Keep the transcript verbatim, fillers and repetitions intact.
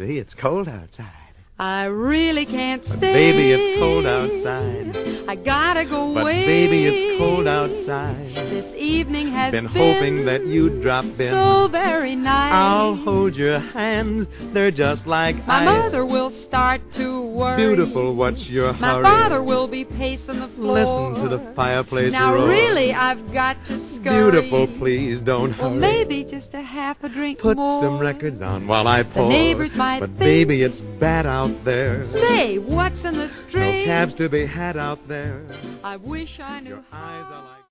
baby, it's cold outside. I really can't stay. But baby, it's cold outside. I gotta go But away. baby, it's cold outside. This evening has Been been, hoping that you'd drop in. so very nice. I'll hold your hands, they're just like My ice. mother will start to worry. Beautiful, what's your My hurry? father will be pacing the floor. Listen to the fireplace Now roar. really, I've got to scurry. Beautiful, please don't Well, hurry. maybe just a half a drink Put more. some records on while I pour. neighbors might But think- baby, it's bad out there. Say, what's in the No street? cabs to be had out there. I wish I knew Your eyes are like